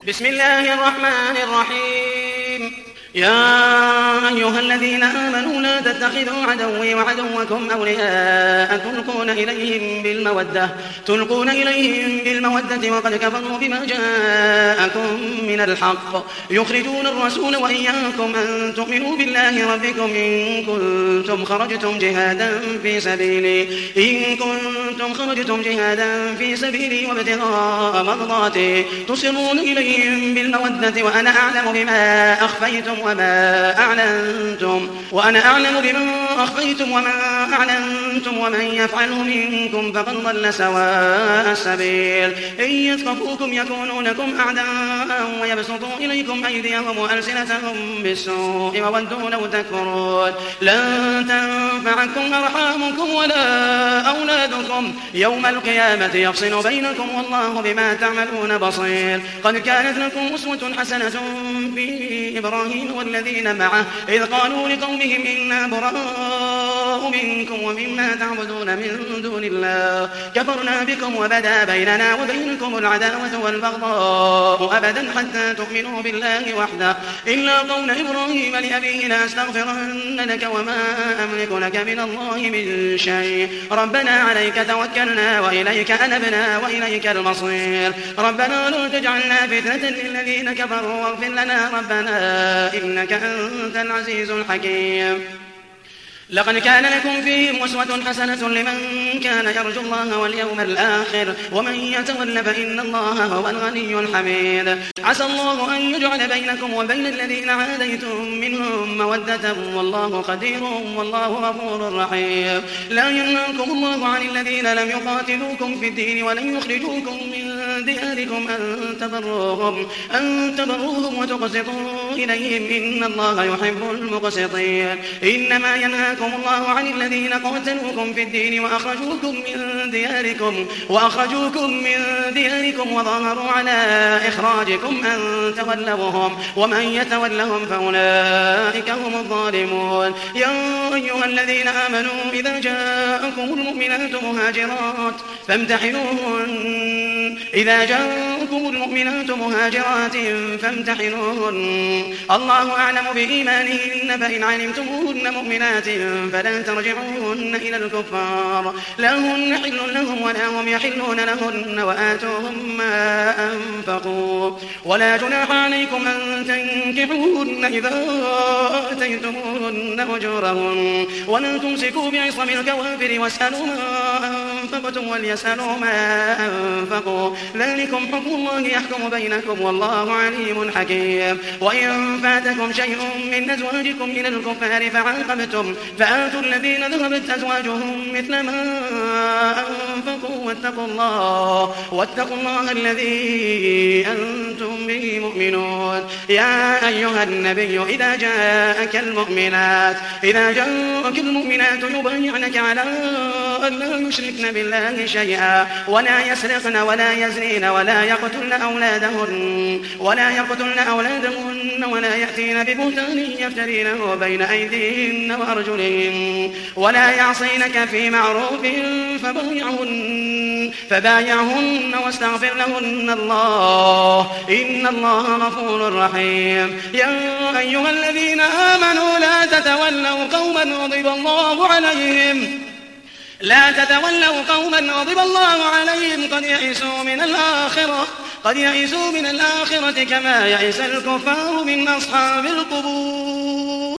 بسم الله الرحمن الرحيم. يا أيها الذين آمنوا لا تتخذوا عدوي وعدوكم أولياء تلقون إليهم بالمودة وقد كفروا بما جاءكم من الحق يخرجون الرسول وإياكم أن تؤمنوا بالله ربكم إن كنتم خرجتم جهادا في سبيلي وابتغاء مرضاتي تسرون إليهم بالمودة وأنا أعلم بما أخفيتم وما أعلنتم ومن يفعله منكم فقد ضل سواء السبيل. إن يثقفوكم يكونوا لكم أعداء ويبسطوا إليكم أيديهم وألسنتهم بالسوء وودوا لو تكفرون. لن تنفعكم أرحامكم ولا أولادكم يوم القيامة يفصل بينكم والله بما تعملون بصير. قد كانت لكم أسوة حسنة في إبراهيم والذين معه إذ قالوا لقومهم إنا براء منكم ومما تعبدون من دون الله كفرنا بكم وبدا بيننا وبينكم العداوة والبغضاء أبدا حتى تؤمنوا بالله وحده إلا قول إبراهيم لأبيه لأستغفرن لك وما أملك لك من الله من شيء ربنا عليك توكلنا وإليك أنبنا وإليك المصير. ربنا لا تجعلنا فتنة للذين كفروا واغفر لنا ربنا إنك أنت العزيز الحكيم. لقد كان لكم فيهم أسوة حسنة لمن كان يرجو الله واليوم الآخر ومن يتول فإن الله هو الغني الحميد. عسى الله أن يجعل بينكم وبين الذين عاديتم منهم مودة والله قدير والله غفور رحيم. لا ينهاكم الله عن الذين لم يقاتلوكم في الدين ولم يخرجوكم من دياركم أن تبروهم وتقسطوا إليهم إن الله يحب المقسطين. إنما ينهاكم الله عن الذين قاتلوكم في الدين وأخرجوكم من دياركم وظاهروا على إخراجكم أن تولوهم ومن يتولهم فأولئك هم الظالمون. يا أيها الذين آمنوا إذا جاءكم المؤمنات مهاجرات فامتحنوهن الله أعلم بإيمانهن فإن علمتموهن مؤمنات فلا ترجعوهن إلى الكفار لا هن حل لهم ولا هم يحلون لهن وآتوهم ما أنفقوا ولا جناح عليكم أن تنكحوهن إذا آتيتموهن أجورهن ولا تمسكوا بعصم الكوافر واسألوا ما أنفقتم وليسألوا ما أنفقوا ذلكم حكم الله يحكم بينكم والله عليم حكيم. وإن فاتكم شيء من أزواجكم إلى الكفار فعاقبتم فآتوا الذين ذهبت أزواجهم مثل ما أنفقوا واتقوا الله الذي أنتم به مؤمنون. يا أيها النبي إذا جاءك المؤمنات يبايعنك على أن لا يشركن بالله شيئا ولا يسرقن ولا يزنين ولا يقتلن أولادهن ولا يأتين ببهتان يفترينه بين أيديهن وأرجلهن ولا يعصينك في معروف فبايعهن واستغفر لهن الله إن الله غفور رحيم. يا أيها الذين آمنوا لا تتولوا قوما غضب الله عليهم قد يئسوا من الآخرة كما يئس الكفار من أصحاب القبور.